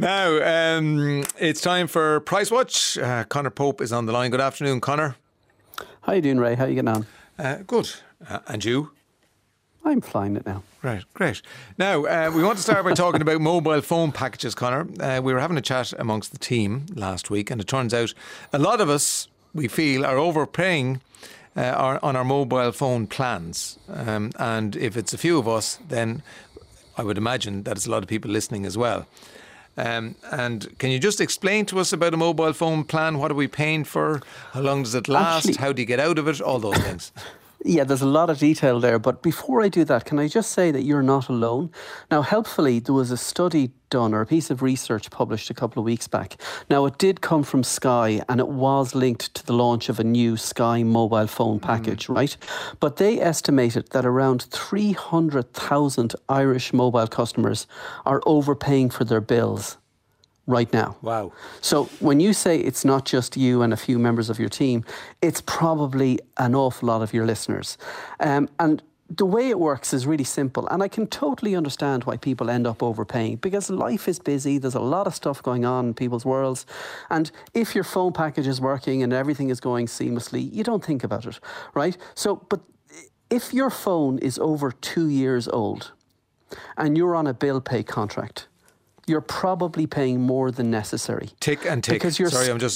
Now, it's time for Price Watch. Conor Pope is on the line. Good afternoon, Conor. How you doing, Ray? How you getting on? Good. And you? I'm flying it now. Right, great. Now, we want to start by talking about mobile phone packages, Conor. We were having a chat amongst the team last week, and it turns out a lot of us, we feel, are overpaying on our mobile phone plans. And if it's a few of us, then I would imagine that it's a lot of people listening as well. And can you just explain to us about a mobile phone plan? What are we paying for? How long does it last? Actually, how do you get out of it? All those things. Yeah, there's a lot of detail there. But before I do that, can I just say that you're not alone? Now, helpfully, there was a study done or a piece of research published a couple of weeks back. Now, it did come from Sky and it was linked to the launch of a new Sky mobile phone package, right? But they estimated that around 300,000 Irish mobile customers are overpaying for their bills right now. Wow. So when you say it's not just you and a few members of your team, it's probably an awful lot of your listeners. And the way it works is really simple. And I can totally understand why people end up overpaying, because life is busy. There's a lot of stuff going on in people's worlds. And if your phone package is working and everything is going seamlessly, you don't think about it, right? So, but if your phone is over 2 years old and you're on a bill pay contract, you're probably paying more than necessary. Tick and tick. Because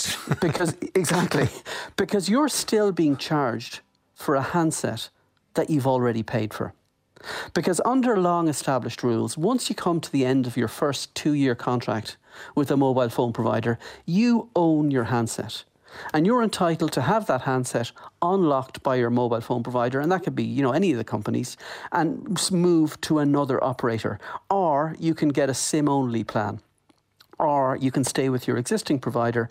because you're still being charged for a handset that you've already paid for. Because under long established rules, once you come to the end of your first 2-year contract with a mobile phone provider, you own your handset. And you're entitled to have that handset unlocked by your mobile phone provider, and that could be, any of the companies, and move to another operator. Or you can get a SIM-only plan. Or you can stay with your existing provider,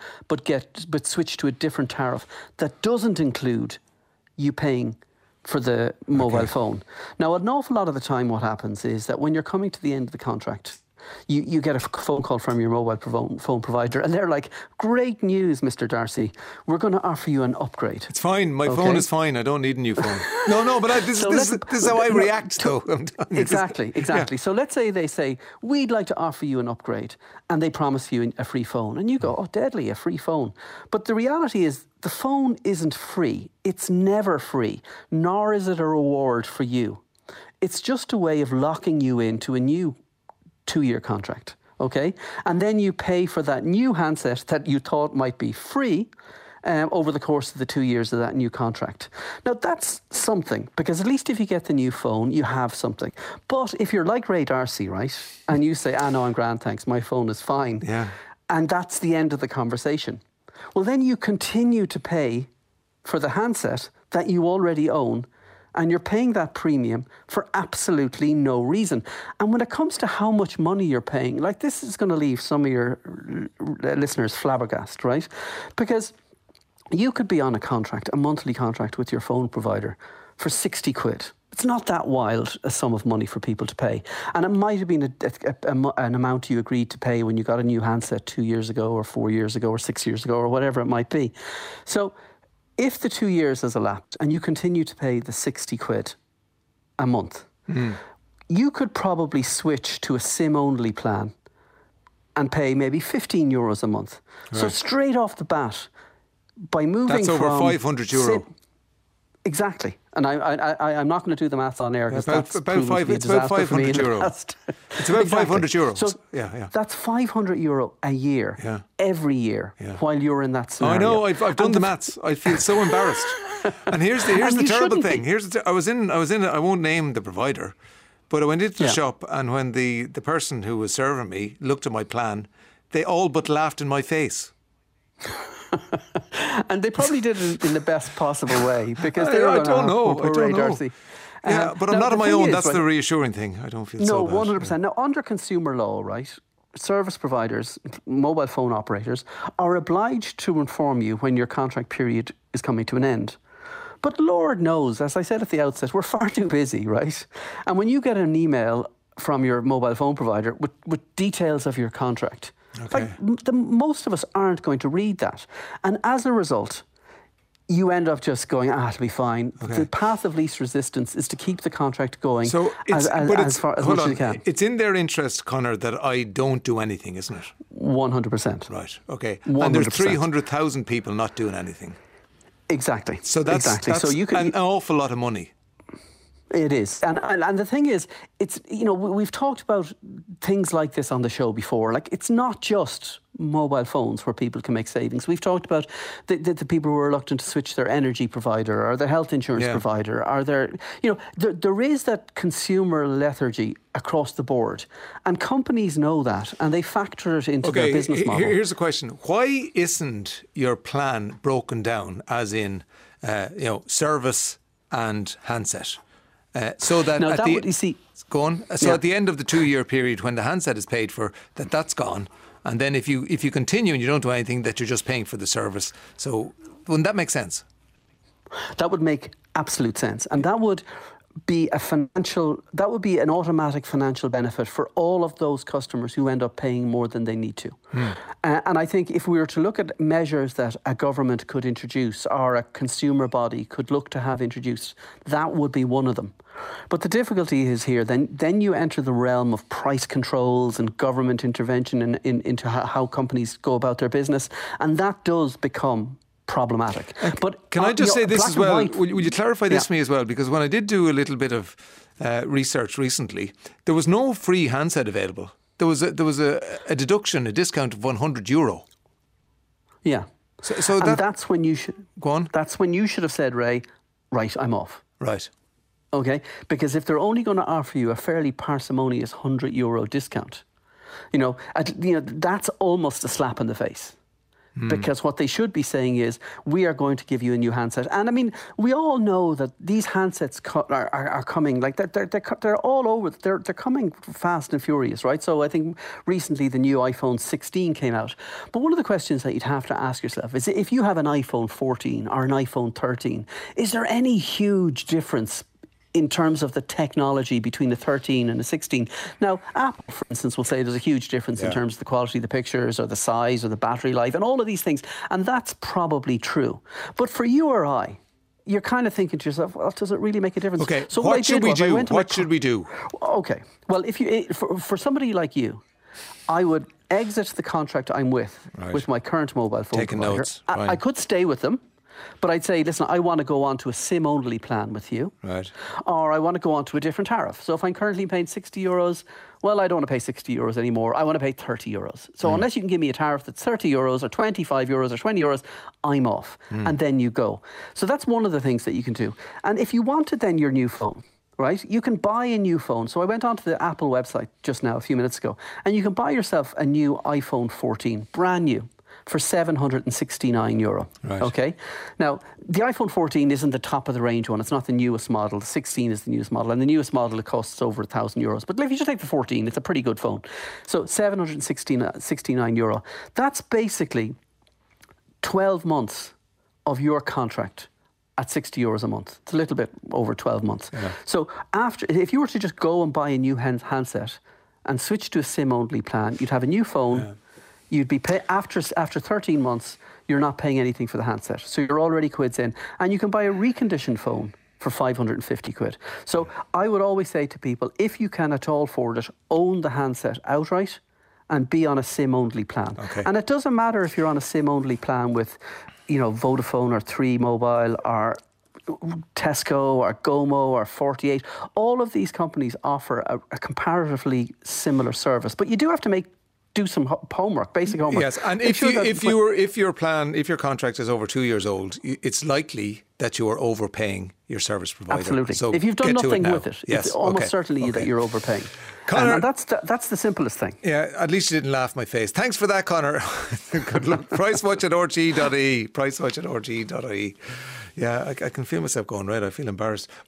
but switch to a different tariff that doesn't include you paying for the mobile phone. Now, an awful lot of the time what happens is that when you're coming to the end of the contract, you get a phone call from your mobile phone provider and they're like, great news, Mr. Darcy, we're going to offer you an upgrade. It's fine, my phone is fine, I don't need a new phone. No, but this is how I react though. Exactly. Yeah. So let's say they say, we'd like to offer you an upgrade, and they promise you a free phone. And you go, oh, deadly, a free phone. But the reality is, the phone isn't free. It's never free, nor is it a reward for you. It's just a way of locking you into a new 2-year contract, okay? And then you pay for that new handset that you thought might be free over the course of the 2 years of that new contract. Now, that's something, because at least if you get the new phone, you have something. But if you're like Ray Darcy, right, and you say, no, I'm grand, thanks, my phone is fine, and that's the end of the conversation, well, then you continue to pay for the handset that you already own, and you're paying that premium for absolutely no reason. And when it comes to how much money you're paying, like, this is going to leave some of your listeners flabbergasted, right? Because you could be on a monthly contract with your phone provider for 60 quid. It's not that wild a sum of money for people to pay. And it might have been an amount you agreed to pay when you got a new handset 2 years ago or 4 years ago or 6 years ago or whatever it might be. So if the 2 years has elapsed and you continue to pay the 60 quid a month, you could probably switch to a SIM-only plan and pay maybe €15 a month. Right. So straight off the bat, by moving That's over from €500. Exactly. And I'm not going to do the maths on air, because it's about €500. It's about €500. So that's €500 a year, every year, while you're in that scenario. I know. I've done the maths. I feel so embarrassed. And here's the terrible thing. I was in. I won't name the provider, but I went into the shop, and when the person who was serving me looked at my plan, they all but laughed in my face. And they probably did it in the best possible way, because they were going, I don't know. Darcy. Yeah, but I'm not on my own. That's the reassuring thing. I don't feel so bad. No, 100%. Now, under consumer law, right, service providers, mobile phone operators, are obliged to inform you when your contract period is coming to an end. But Lord knows, as I said at the outset, we're far too busy, right? And when you get an email from your mobile phone provider with details of your contract, okay, most of us aren't going to read that. And as a result, you end up just going, it'll be fine. Okay. The path of least resistance is to keep the contract going as much as you can. It's in their interest, Conor, that I don't do anything, isn't it? 100%. Right, okay. 100%. And there's 300,000 people not doing anything. Exactly. So that's so you can, an awful lot of money. It is. And the thing is, it's, we've talked about things like this on the show before. Like, it's not just mobile phones where people can make savings. We've talked about the people who are reluctant to switch their energy provider or their health insurance provider. There is that consumer lethargy across the board. And companies know that, and they factor it into their business model. Here's the question. Why isn't your plan broken down as in, service and handset? So that now, at the end of the 2-year period, when the handset is paid for, that's gone, and then if you continue and you don't do anything, that you're just paying for the service. So wouldn't that make sense? That would make absolute sense, and that would be an automatic financial benefit for all of those customers who end up paying more than they need to. And I think if we were to look at measures that a government could introduce or a consumer body could look to have introduced, that would be one of them. But the difficulty is here, then you enter the realm of price controls and government intervention into how companies go about their business, and that does become problematic. But can I just say this as well? Will you clarify this for me as well? Because when I did do a little bit of research recently, there was no free handset available. There was a deduction, a discount of €100. Yeah. So that's when you should go on. That's when you should have said, Ray, right, I'm off. Right. Okay. Because if they're only going to offer you a fairly parsimonious €100 discount, that's almost a slap in the face. Because what they should be saying is, we are going to give you a new handset. And I mean, we all know that these handsets are coming, like they're all over. They're coming fast and furious, right? So I think recently the new iPhone 16 came out. But one of the questions that you'd have to ask yourself is, if you have an iPhone 14 or an iPhone 13, is there any huge difference in terms of the technology between the 13 and the 16. Now, Apple, for instance, will say there's a huge difference in terms of the quality of the pictures or the size or the battery life and all of these things. And that's probably true. But for you or I, you're kind of thinking to yourself, well, does it really make a difference? Okay, so what should we do? What should we do? Okay, well, for somebody like you, I would exit the contract I'm with my current mobile phone Taking provider. Notes. I could stay with them. But I'd say, listen, I want to go on to a SIM-only plan with you. Right. Or I want to go on to a different tariff. So if I'm currently paying €60, well, I don't want to pay €60 anymore. I want to pay €30. So unless you can give me a tariff that's €30 or €25 or €20, I'm off. And then you go. So that's one of the things that you can do. And if you wanted then your new phone, right, you can buy a new phone. So I went onto the Apple website just now, a few minutes ago, and you can buy yourself a new iPhone 14, brand new, for €769. Right. Okay. Now, the iPhone 14 isn't the top of the range one. It's not the newest model. The 16 is the newest model, and the newest model, it costs over €1,000. But if you just take the 14, it's a pretty good phone. So €769. That's basically 12 months of your contract at €60 a month. It's a little bit over 12 months. Yeah. So if you were to just go and buy a new handset and switch to a SIM-only plan, you'd have a new phone. Yeah. You'd be after 13 months, you're not paying anything for the handset. So you're already quids in. And you can buy a reconditioned phone for £550. So I would always say to people, if you can at all afford it, own the handset outright and be on a SIM-only plan. Okay. And it doesn't matter if you're on a SIM-only plan with, Vodafone or 3 Mobile or Tesco or Gomo or 48. All of these companies offer a comparatively similar service. But you do have to do some homework, basic homework. Yes, and if your contract is over 2 years old, it's likely that you are overpaying your service provider. Absolutely. So if you've done nothing with it, it's almost certainly that you're overpaying. Conor, and that's the simplest thing. Yeah, at least you didn't laugh in my face. Thanks for that, Conor. Good luck. Pricewatch at RTE.ie. Pricewatch at RTE.ie. Yeah, I can feel myself going, right, I feel embarrassed.